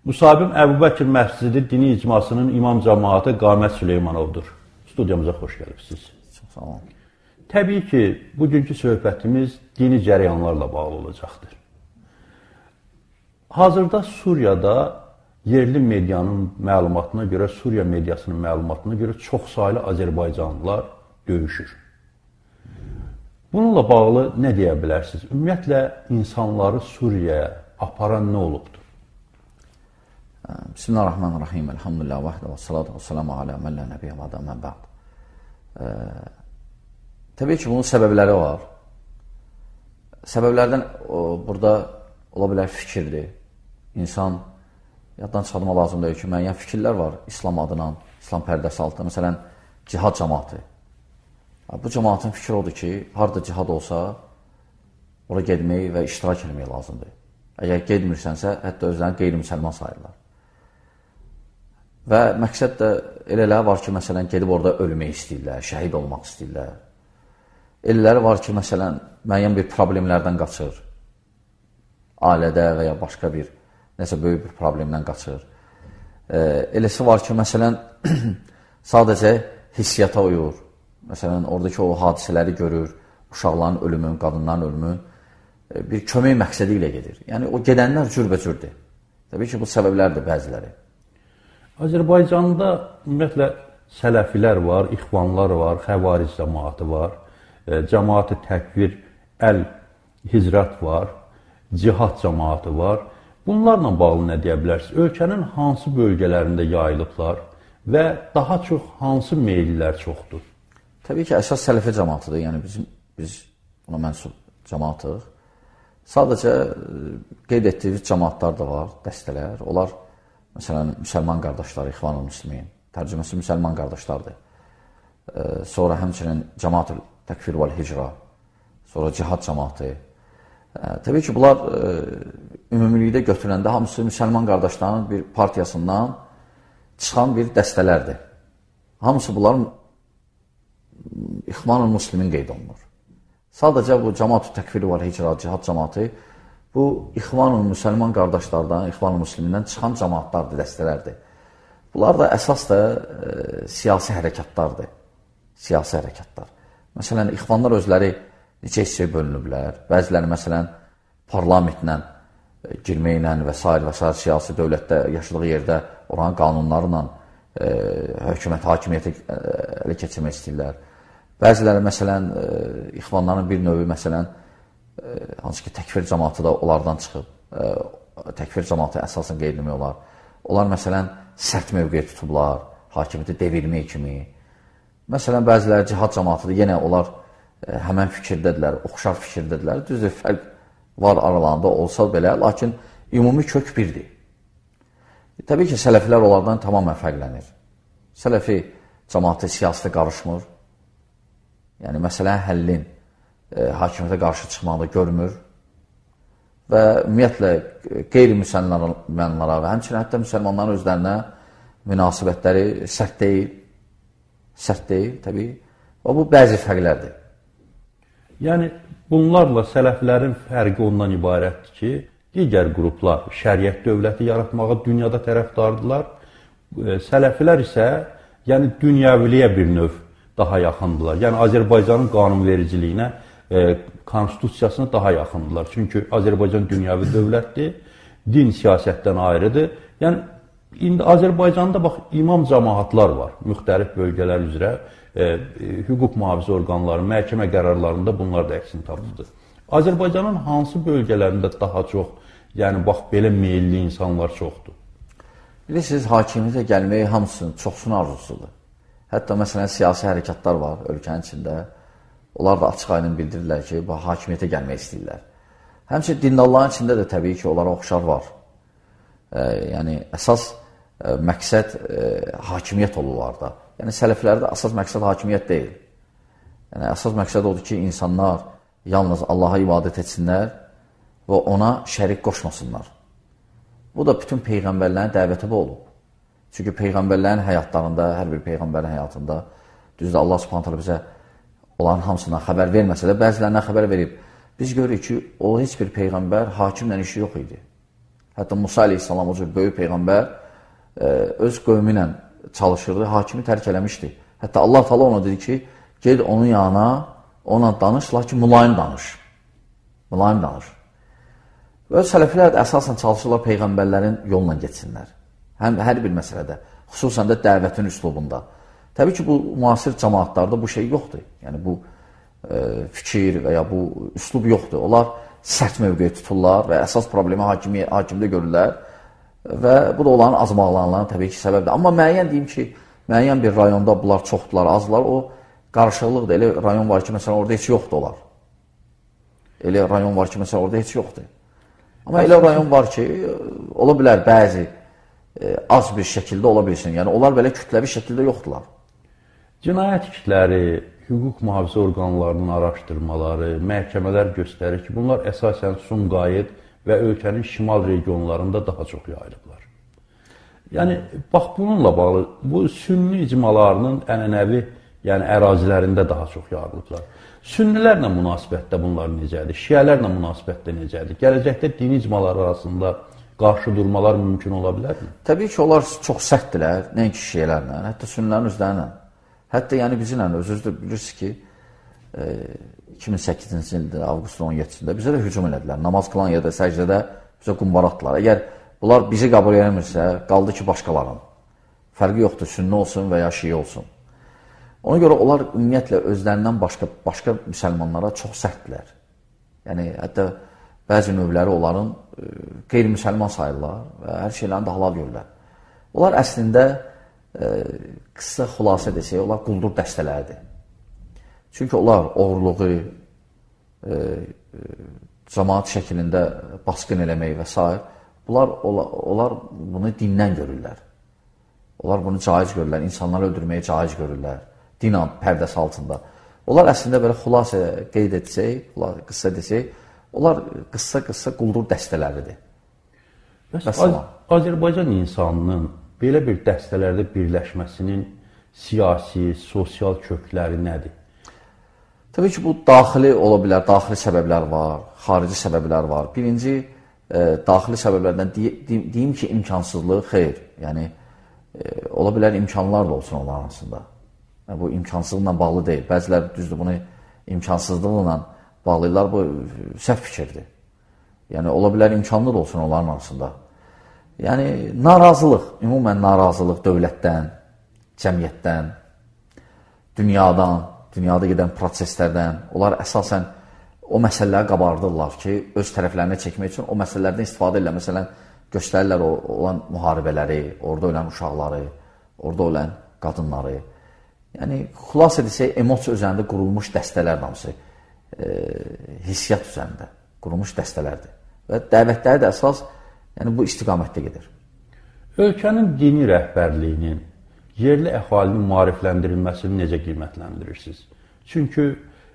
Musabim Əbu Bəkir Məscidi Dini İcmasının imam cəmaatı Qamət Süleymanovdur. Studiyamıza xoş gəlibsiniz. Sağ olun. Təbii ki, bugünkü söhbətimiz dini cərəyanlarla bağlı olacaqdır. Hazırda Suriyada yerli medianın məlumatına görə, Suriya mediasının məlumatına görə çoxsaylı Azərbaycanlılar döyüşür. Bununla bağlı nə deyə bilərsiniz? Ümumiyyətlə, insanları Suriyaya aparan nə olubdur? Bismillahirrahmanirrahim. Elhamdülillah vahdə və salatu və salamu alə mən lə nəbiyyə və mən bə'd. Təbii ki, bunun səbəbləri var. Səbəblərdən burada ola bilər fikirdir. İnsan yaddan çıxartmaq lazımdır ki, müəyyən fikirlər var İslam adına, İslam pərdəsi altında. Məsələn, cihad cəmaatı. Bu cəmaatın fikri odur ki, harada cihad olsa, oraya gedmək və iştirak etmək lazımdır. Əgər gedmirsənsə, hətta özlərini qeyri-müsəlman sayırlar. Və məqsəd də elələri var ki, məsələn, gedib orada ölmək istəyirlər, şəhid olmaq istəyirlər. Elələri var ki, məsələn, müəyyən bir problemlərdən qaçır. Ailədə və ya başqa bir, nəsə böyük bir problemdən qaçır. Eləsi var ki, məsələn, sadəcə hissiyata uyur. Məsələn, oradakı o hadisələri görür, uşaqların ölümün, qadınların ölümün bir kömək məqsədi ilə gedir. Yəni, o gedənlər cürbəcürdür. Təbii ki, bu səbəblərdir bəziləri. Azərbaycanda ümumiyyətlə sələfilər var, ixvanlar var, xəvaric cəmaatı var, cəmaat-ı təkvir, əl-hicrat var, cihad cəmaatı var. Bunlarla bağlı nə deyə bilərsiniz? Ölkənin hansı bölgələrində yayılıblar və daha çox hansı meyllər çoxdur? Təbii ki, əsas sələfi cəmaatıdır. Yəni, biz buna mənsub cəmaatıq. Sadəcə qeyd etdiyimiz cəmaatlar da var, dəstələr. Onlar, məsələn, müsəlman qardaşlar, İxvan-ı Müslimin, tərcüməsi müsəlman qardaşlardır. Sonra həmçinin cəmaat-ı təkfir vəl-hicra, sonra cihad cəmaatı. Təbii ki, bunlar ümumilikdə götürəndə hamısı müsəlman qardaşlarının bir partiyasından çıxan bir dəstələrdir. Hamısı bunlar İxvan-ı Müslimin qeyd olunur. Sadəcə bu cəmaat-ı təkfir vəl-hicra, cihad cəmaatı bu İxvan-ı müsəlman qardaşlardan, İxvan-ı Müslimindən çıxan cəmaatlardır, dəstələrdir. Bunlar da əsas da siyasi hərəkatlardır. Siyasi hərəkatlar. Məsələn, İxvanlar özləri neçə hissəyə bölünüblər. Bəziləri, məsələn, parlamentlə girməklə və s. siyasi dövlətdə yaşadığı yerdə oranın qanunlarla hakimiyyəti ələ keçirmək istəyirlər. Bəziləri, məsələn, İxvanların bir növü, məsələn, hansı ki, təkfir cəmaatı da onlardan çıxıb, təkfir cəmaatı əsasən qeyd etmək olar. Onlar, məsələn, sərt mövqeyə tutublar, hakimiyyəti devirmək kimi. Məsələn, bəziləri cihad cəmaatıdır, yenə onlar həmən fikirdədirlər, oxşar fikirdədirlər. Düzdür, fərq var aralarında olsa belə, lakin ümumi kök birdir. Təbii ki, sələfilər onlardan tamamən fərqlənir. Sələfi cəmaatı siyasətə qarışmır. Yəni, məsələn, həllin hakimiyyətə qarşı çıxmaqda görmür və ümumiyyətlə qeyri-müsəlmanlara və həmçinin hətta müsəlmanların özlərinə münasibətləri sərt deyil, təbii. Və bu bəzi fərqlərdir. Yəni, bunlarla sələflərin fərqi ondan ibarətdir ki, digər qruplar şəriət dövləti yaratmağa dünyada tərəfdardırlar. Sələfilər isə yəni, dünyəviliyə bir növ daha yaxındırlar. Yəni, Azərbaycanın qanunvericiliyinə, konstitusiyasına daha yaxındırlar. Çünki Azərbaycan dünyəvi dövlətdir, din siyasətdən ayrıdır. Yəni, indi Azərbaycanda bax, imam cəmaatlar var, müxtəlif bölgələr üzrə, hüquq mühafizə orqanları, məhkəmə qərarlarında bunlar da əksini tapıdır. Azərbaycanın hansı bölgələrində daha çox, yəni, bax, belə meyilli insanlar çoxdur? Bilirsiniz, hakimiyyətə gəlməyi hamısının, çoxsunun arzusudur. Hətta, məsələn, siyasi hərəkatlar var ölkənin içində. Onlar da açıq aydın bildirirlər ki, bu hakimiyyətə gəlmək istəyirlər. Həmçinin dindalların içində də təbii ki, onlara oxşar var. Yəni, əsas məqsəd hakimiyyət olurlar. Yəni, sələflərdə əsas məqsəd hakimiyyət deyil. Yəni, əsas məqsəd odur ki, insanlar yalnız Allaha ibadət etsinlər və ona şərik qoşmasınlar. Bu da bütün peyğəmbərlərin dəvəti bu olub. Çünki peyğəmbərlərin həyatlarında, hər bir peyğəmbərin həyatında, düzdür, Allah subhanət hələ bizə onların hamısından xəbər verməsə də, bəzilərindən xəbər verib. Biz görürük ki, o heç bir peyğəmbər hakimlə işi yox idi. Hətta Musa əleyhissalam o cür böyük peyğəmbər öz qövmü ilə çalışırdı, hakimi tərk eləmişdi. Hətta Allah Taala ona dedi ki, ged onun yanına, ona danış, lakin mülayim danış. Mülayim danış. Və sələflər əsasən çalışırlar peyğəmbərlərin yolla getsinlər. Hər bir məsələdə, xüsusən də dəvətin üslubunda. Təbii ki, bu müasir cəmaatlarda bu şey yoxdur. Yəni, bu fikir və ya bu üslub yoxdur. Onlar sərt mövqeyi tuturlar və əsas problemi hakimdə görürlər və bu da onların azmaqlarına təbii ki, səbəbdir. Amma müəyyən deyim ki, müəyyən bir rayonda bunlar çoxdular, azlar, o qarışıqlıqdır. Elə rayon var ki, məsələn, orada heç yoxdur onlar. Elə rayon var ki, məsələn, orada heç yoxdur. Amma elə rayon var ki, ola bilər bəzi az bir şəkildə ola bilsin. Yəni, onlar belə kütləvi şəkildə yoxdular. Cinayət işləri, hüquq mühafizə orqanlarının araşdırmaları, məhkəmələr göstərir ki, bunlar əsasən Sumqayıt və ölkənin şimal regionlarında daha çox yayılıblar. Yəni, bax, bununla bağlı, bu sünni icmalarının ənənəvi, yəni ərazilərində daha çox yayılıblar. Sünnilərlə münasibətdə bunlar necədir? Şiələrlə münasibətdə necədir? Gələcəkdə dini icmalar arasında qarşı durmalar mümkün ola bilərmi? Təbii ki, onlar çox sərtdirlər, nəinki şiələrlə, hətta sünnilərin özlərinlə. Hətta yəni bizimlə özünüz də bilirsiniz ki, 2008-ci ildə, avqustun 17-də bizə də hücum elədilər. Namaz qılan yerdə, səcdədə bizə qumbara atdılar. Əgər bunlar bizi qəbul eləmirsə, qaldı ki, başqalarının. Fərqi yoxdur, sünni olsun və ya şiə olsun. Ona görə onlar ümumiyyətlə özlərindən başqa müsəlmanlara çox sərtdirlər. Yəni, hətta bəzi növləri onların qeyri-müsəlman sayırlar və hər şeylərini də halal görürlər. Onlar əslində qısa xülasə desək, onlar quldur dəstələridir. Çünki onlar oğurluğu, cəmaat şəklində basqın eləmək və s. Onlar bunu dindən görürlər. Onlar bunu caiz görürlər, insanları öldürməyi caiz görürlər, din pərdəsi altında. Onlar əslində belə xülasə qeyd etsək, qısa desək, onlar qısa quldur dəstələridir. Azərbaycan insanının belə bir dəstələrdə birləşməsinin siyasi, sosial kökləri nədir? Təbii ki, bu daxili ola bilər, daxili səbəblər var, xarici səbəblər var. Birinci, daxili səbəblərdən deyim ki, imkansızlığı xeyr. Yəni, ola bilər imkanlar da olsun onların arasında. Yəni, bu imkansızlıqla bağlı deyil. Bəzilər düzdür, bunu imkansızlıqla bağlayırlar, bu səhv fikirdir. Yəni, ola bilər imkanlı da olsun onların arasında. Yəni, narazılıq, ümumən narazılıq dövlətdən, cəmiyyətdən, dünyada gedən proseslərdən, onlar əsasən o məsələləri qabardırlar ki, öz tərəflərinə çəkmək üçün o məsələlərdən istifadə edirlər. Məsələn, göstərirlər olan müharibələri, orada ölən uşaqları, orada ölən qadınları. Yəni, xülas edilsək, emosiya üzərində qurulmuş dəstələr namısı, hissiyyat üzərində qurulmuş dəstələrdir. Və dəvətləri də əsas bu istiqamətdə gedir. Ölkənin dini rəhbərliyinin yerli əhalinin maarifləndirilməsini necə qiymətləndirirsiniz? Çünki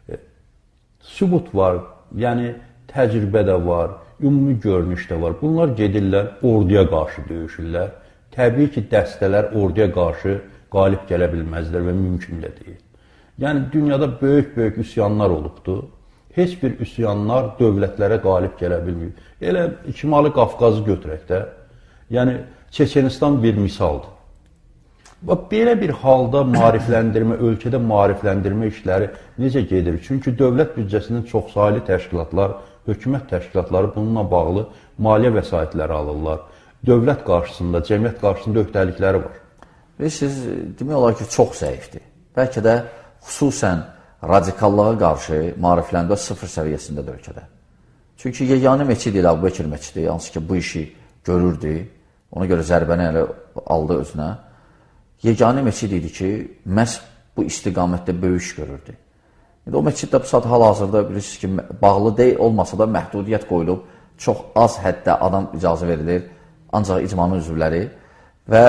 sübut var, yəni təcrübə də var, ümumi görünüş də var. Bunlar gedirlər, orduya qarşı döyüşürlər. Təbii ki, dəstələr orduya qarşı qalib gələ bilməzlər və mümkün də deyil. Yəni, dünyada böyük-böyük üsyanlar olubdur. Heç bir üsyanlar dövlətlərə qalib gələ bilmir. Elə Şimali Qafqazı götürək də, yəni Çeçenistan bir misaldır. Belə bir halda maarifləndirmə, ölkədə maarifləndirmə işləri necə gedir? Çünki dövlət büdcəsinin çoxsaylı təşkilatlar, hökumət təşkilatları bununla bağlı maliyyə vəsaitləri alırlar. Dövlət qarşısında, cəmiyyət qarşısında öhdəlikləri var. Və siz demək olar ki, çox zəifdir. Bəlkə də xüsusən radikallığa qarşı maarifləndirmə sıfır səviyyəsindədir ölkədə. Çünki yeganə məscid ilə Əbu Bəkir məscidi, hansı ki, bu işi görürdü, ona görə zərbəni elə aldı özünə. Yeganə məscid idi ki, məhz bu istiqamətdə böyük iş görürdü. O məsciddə bu saat hal-hazırda bilirsiniz ki, bağlı deyil olmasa da məhdudiyyət qoyulub, çox az həddə adam icazə verilir, ancaq icmanın üzvləri və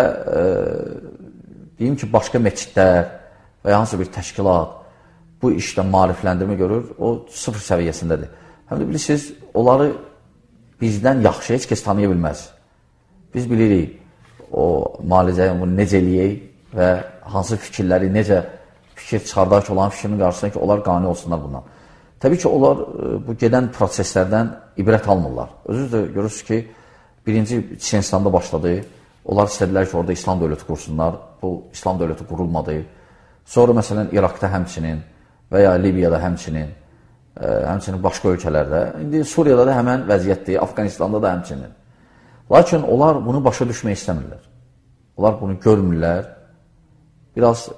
deyim ki, başqa məscidlər və ya hansı bir təşkilat bu işdə maarifləndirmə görür, o sıfır səviyyəsindədir. Həm də bilirsiniz, onları bizdən yaxşı heç kəs tanıya bilməz. Biz bilirik o müalicəyi necə eləyək və hansı fikirləri, necə fikir çıxardaq ki, olan fikrinin qarşısında ki, onlar qane olsunlar bundan. Təbii ki, onlar bu gedən proseslərdən ibrət almırlar. Özünüz də görürsünüz ki, birinci Çiçenistan'da başladı. Onlar istədilər ki, orada İslam dövləti qursunlar. Bu İslam dövləti qurulmadı. Sonra məsələn İraqda həmçinin və ya Libiyada həmçinin, həmçinin başqa ölkələrdə. İndi Suriyada da həmən vəziyyətdir, Afqanistanda da həmçinin. Lakin onlar bunu başa düşmək istəmirlər. Onlar bunu görmürlər. Biraz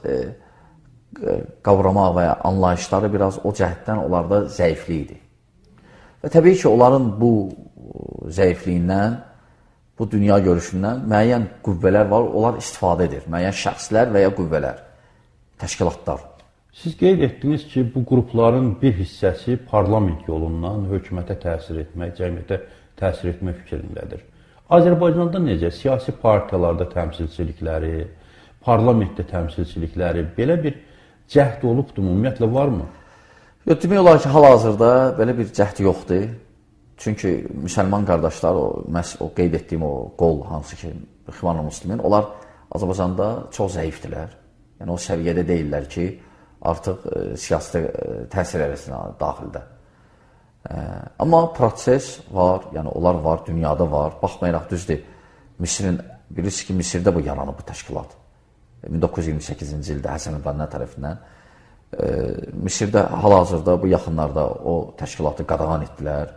qavrama və ya anlayışları biraz o cəhətdən onlarda zəiflik idi. Və təbii ki, onların bu zəifliyindən, bu dünya görüşündən müəyyən qüvvələr var, onlar istifadə edir. Müəyyən şəxslər və ya qüvvələr, təşkilatlar. Siz qeyd etdiniz ki, bu qrupların bir hissəsi parlament yolundan hökumətə təsir etmək, cəmiyyətə təsir etmək fikrindədir. Azərbaycanda necə siyasi partiyalarda təmsilçilikləri, parlamentdə təmsilçilikləri, belə bir cəhd olubdur, ümumiyyətlə varmı? Demək olar ki, hal-hazırda belə bir cəhd yoxdur. Çünki müsəlman qardaşlar, o qeyd etdiyim o qol, hansı ki, İxvan-ı Müslimin, onlar Azərbaycanda çox zəifdirlər. Yəni, o səviyyədə deyirlər ki, artıq siyasətə təsir eləsinə daxildə. Amma proses var, yəni onlar var, dünyada var. Baxmayaraq, düzdür, bilirsiniz ki, Misirdə bu yaranıb bu təşkilat. 1928-ci ildə Həsən el-Banna tərəfindən. Misirdə hal-hazırda bu yaxınlarda o təşkilatı qadağan etdilər.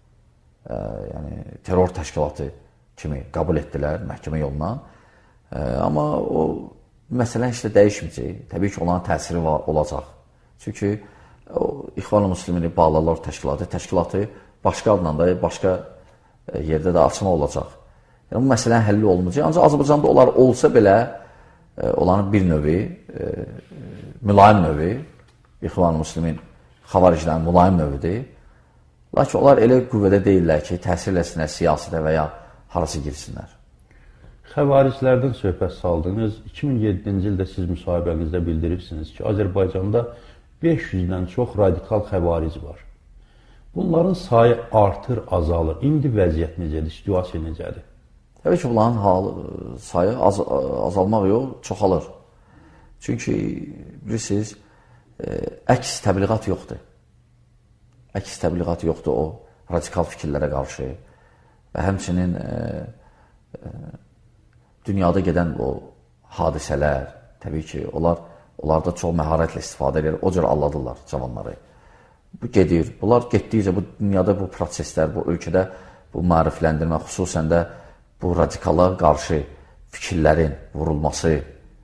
Yəni terror təşkilatı kimi qəbul etdilər məhkəmə yolundan. Amma o məsələ heç də dəyişməyəcək. Təbii ki, onların təsiri olacaq. Çünki İxvan-ı Müslimini bağlarlar təşkilatı başqa adla da, başqa yerdə də açma olacaq. Yəni, bu məsələnin həlli olmayacaq. Ancaq Azərbaycanda onlar olsa belə, onların bir növü, mülayim növü, İxvan-ı Müslimin xavaricilərin mülayim növüdür. Lakin onlar elə qüvvədə deyirlər ki, təsir eləsinlər siyasidə və ya harası girsinlər. Xəvariclərdən söhbət saldınız. 2007-ci ildə siz müsahibənizdə bildirirsiniz ki, Azərbaycanda 500-dən çox radikal xəvaric var. Bunların sayı artır, azalır. İndi vəziyyət necədir, situasiya necədir? Təbii ki, bunların sayı azalmaq yox, çoxalır. Çünki, bilirsiniz, əks təbliğat yoxdur. Əks təbliğat yoxdur o radikal fikirlərə qarşı və həmçinin dünyada gedən o hadisələr, təbii ki, onlarda çox məharətlə istifadə edir, o cür alladırlar cavanları. Bu gedir, bunlar getdikcə bu dünyada bu proseslər, bu ölkədə bu maarifləndirmə, xüsusən də bu radikallara qarşı fikirlərin vurulması,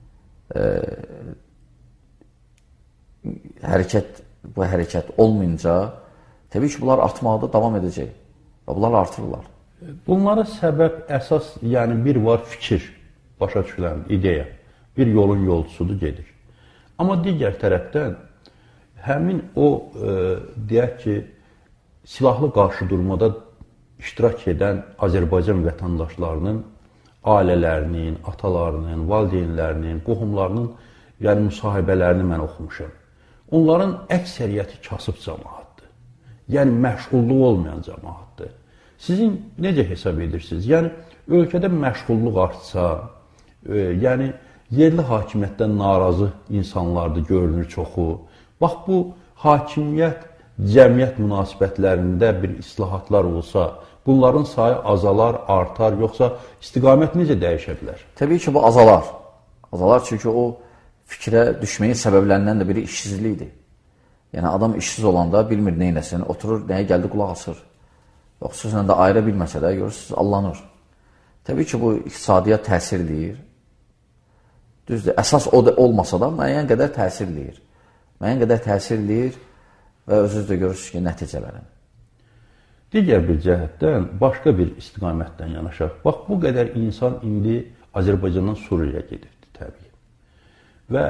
bu hərəkət olmayınca təbii ki, bunlar artmaqda davam edəcək və bunlar artırırlar. Bunlara səbəb əsas, yəni bir var fikir, başa düşülən ideya, bir yolun yolcusudur, gedir. Amma digər tərəfdən həmin o, deyək ki, silahlı qarşıdurmada iştirak edən Azərbaycan vətəndaşlarının ailələrinin, atalarının, valideynlərinin, qohumlarının, yəni müsahibələrini mən oxumuşam. Onların əksəriyyəti kasıb cəmaatdır. Yəni məşğulluq olmayan cəmaatdır. Sizin necə hesab edirsiniz? Yəni ölkədə məşğulluq artsa, yəni yerli hakimiyyətdən narazı insanlardır, görünür çoxu. Bax, bu hakimiyyət, cəmiyyət münasibətlərində bir islahatlar olsa, bunların sayı azalar, artar, yoxsa istiqamət necə dəyişə bilər? Təbii ki, bu azalar. Azalar çünki o fikrə düşməyin səbəblərindən də biri işsizlikdir. Yəni, adam işsiz olanda bilmir neynəsin, oturur, nəyə gəldi, qulaq asır. Xüsusən də ayıra bilməsə də, görürsünüz, allanır. Təbii ki, bu iqtisadiyyat təsir eləyir. Düzdür, əsas o da olmasa da müəyyən qədər təsir eləyir. Müəyyən qədər təsir eləyir və özünüz də görürsünüz ki, nəticələrin. Digər bir cəhətdən, başqa bir istiqamətdən yanaşaq. Bax, bu qədər insan indi Azərbaycandan Suriyaya gedirdi, təbii. Və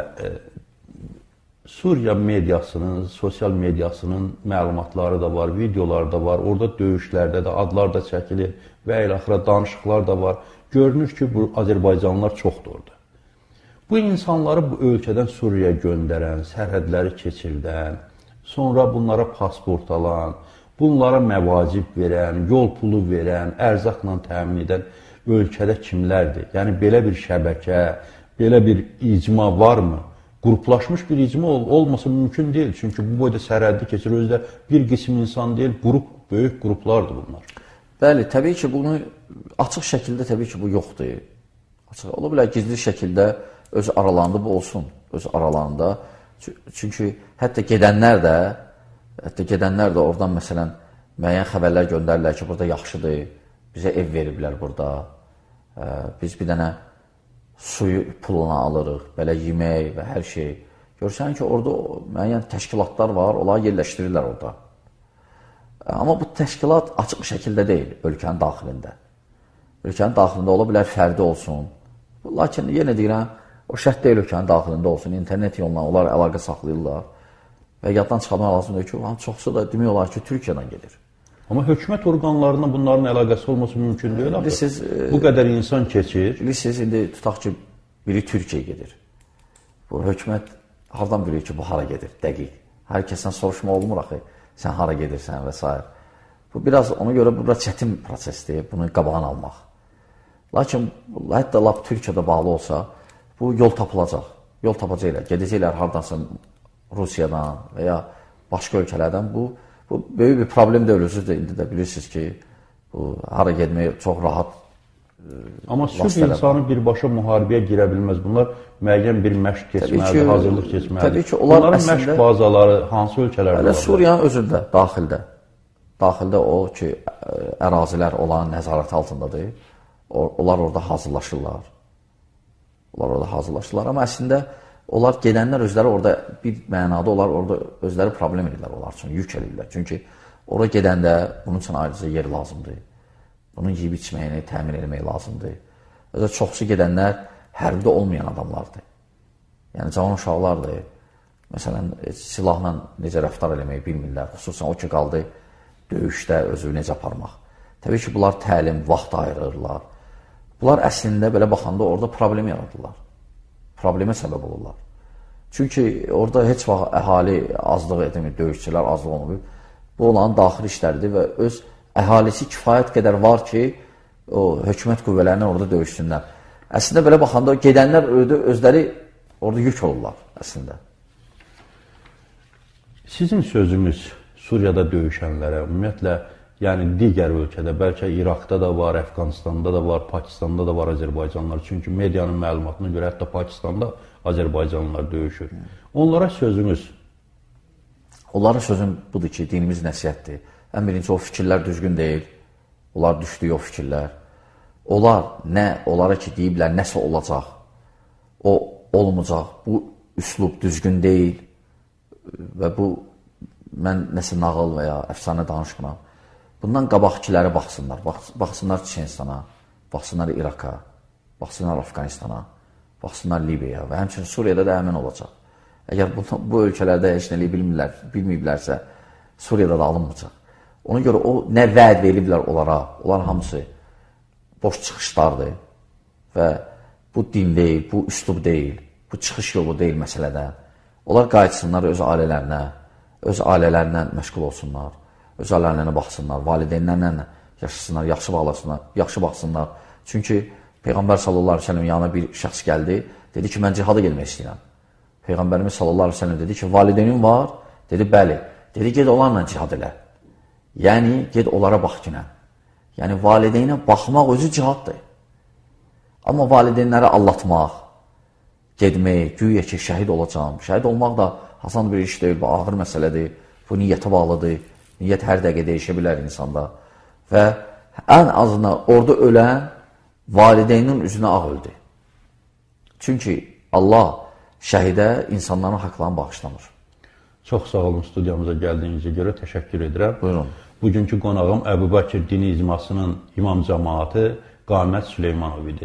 Suriya mediasının, sosial mediasının məlumatları da var, videoları da var, orada döyüşlərdə də adlar da çəkilir və ilaxıra danışıqlar da var. Görünür ki, bu Azərbaycanlılar çoxdur orada. Bu insanları bu ölkədən Suriyaya göndərən, sərhədləri keçirdən, sonra bunlara pasport alan, bunlara məvacib verən, yol pulu verən, ərzaqla təmin edən ölkədə kimlərdir? Yəni, belə bir şəbəkə, belə bir icma varmı? Qruplaşmış bir icma olmasa mümkün deyil. Çünki bu boyda sərhəddi keçir, özdə bir qism insan deyil, böyük qruplardır bunlar. Bəli, təbii ki, bunu açıq şəkildə təbii ki, bu yoxdur. Ola bilər gizli şəkildə öz aralarında bu olsun, öz aralarında. Çünki hətta gedənlər də oradan məsələn müəyyən xəbərlər göndərirlər ki, burada yaxşıdır, bizə ev veriblər burada, biz bir dənə suyu puluna alırıq, belə yemək və hər şey. Görsən ki, orada müəyyən təşkilatlar var, onları yerləşdirirlər orada. Amma bu təşkilat açıq şəkildə deyil ölkənin daxilində. Ölkənin daxilində ola bilər fərdi olsun. Lakin yenə deyirəm, o şərt deyil ölkənin daxilində olsun. İnternet yolundan onlar əlaqə saxlayırlar. Və yaddan çıxarmaq lazımdır ki, çoxsu da demək olar ki, Türkiyədən gedir. Amma hökumət orqanlarına bunların əlaqəsi olması mümkün deyil. Bu qədər insan keçir. Bilirsiniz, indi tutaq ki, biri Türkiyəyə gedir. Bu hökumət hardan bilir ki, bu hara gedir, dəqiq. Hər kəsdən soruşma olmur axı, sən hara gedirsən və s. Bu biraz, ona görə bu biraz çətin prosesdir, bunu qabağını almaq. Lakin hətta lap Türkiyədə bağlı olsa, bu yol tapılacaq. Yol tapacaqlar, gedəcəklər hardansa Rusiyadan və ya başqa ölkələrdən. Bu böyük bir problem deyil, özünüz də indi də bilirsiniz ki, bu hara getmək çox rahat. Amma sülh insanı birbaşa müharibəyə girə bilməz. Bunlar müəyyən bir məşq keçməlidir, hazırlıq keçməlidir. Təbii ki, bunların məşq bazaları hansı ölkələrdə var? Suriyanın özündə, daxildə. Daxildə o ki, ərazilər olan nəzarət altındadır. Onlar orada hazırlaşırlar. Amma əslində onlar gedənlər özləri orada bir mənada onlar orada özləri problem edirlər onlar üçün, yük edirlər. Çünki oraya gedəndə bunun üçün ayrıca yer lazımdır. Bunun yeyib içməyini təmin etmək lazımdır. Özə çoxsu gedənlər hərbidə olmayan adamlardır. Yəni cavan uşaqlardır. Məsələn, silahla necə rəftar eləməyi bilmirlər. Xüsusən o ki, qaldı döyüşdə özü necə aparmaq. Təbii ki, bunlar təlim, vaxt ayırırlar. Bunlar əslində belə baxanda orada problem yaradırlar. Problemə səbəb olurlar. Çünki orada heç vaxt əhali azlıq edemir, döyüşçülər azlıq olmur. Bu olan daxili işlərdir və öz əhalisi kifayət qədər var ki, o hökumət qüvvələrini orada döyüşsünlər. Əslində belə baxanda gedənlər özləri orada yük olurlar əslində. Sizin sözünüz Suriyada döyüşənlərə, ümumiyyətlə, yəni digər ölkədə, bəlkə İraqda da var, Əfqanistanda da var, Pakistanda da var Azərbaycanlılar. Çünki medianın məlumatına görə hətta Pakistanda Azərbaycanlılar döyüşür. Onlara sözünüz? Onlara sözüm budur ki, dinimiz nəsihətdir. Ən birinci, o fikirlər düzgün deyil. Onlar düşdüyü o fikirlər. Onlara ki, deyiblər, nəsə olacaq. O olmayacaq. Bu üslub düzgün deyil. Və bu, mən nəsə nağıl və ya əfsanə danışmıram. Bundan qabaqkiləri baxsınlar. Baxsınlar Çinstana, baxsınlar İraqa, baxsınlar Afqanistana, baxsınlar Libiyaya və həmçinin Suriyada da həmin olacaq. Əgər bu ölkələrdə heç nəliyi bilməyiblərsə, Suriyada da alınmayacaq. Ona görə o nə vəd veriblər onlara, onlar hamısı boş çıxışlardır və bu din deyil, bu üslub deyil, bu çıxış yolu deyil məsələdən. Onlar qayıtsınlar öz ailələrindən məşğul olsunlar, öz ailələrinə baxsınlar, valideynlərlə yaşasınlar, yaxşı baxsınlar. Çünki Peyğəmbər sallallahu aleyhi ve sellem yanına bir şəxs gəldi, dedi ki, mən cihada gelmək istəyirəm. Peyğəmbərimiz sallallahu aleyhi ve sellem dedi ki, valideynin var, dedi, bəli. Dedi, ged onlarla cihad elə. Yəni, ged onlara bax kinə. Yəni, valideynə baxmaq özü cihaddır. Amma valideynləri allatmaq, gedmək, güya ki, şəhid olacağım. Şəhid olmaq da asan bir iş deyil, bu ağır məsələdir, bu niyyətə bağlıdır. Niyyət hər dəqiqə dəyişə bilər insanda. Və ən azından orada ölən valideynin üzünə ağ öldü. Çünki Allah şəhidə insanların haqlarını bağışlamır. Çox sağ olun studiyamıza gəldiyinizə görə təşəkkür edirəm. Buyurun. Bugünkü qonağım Əbu Bəkir Dini İcmasının imam cəmaatı Qamət Süleymanov idi.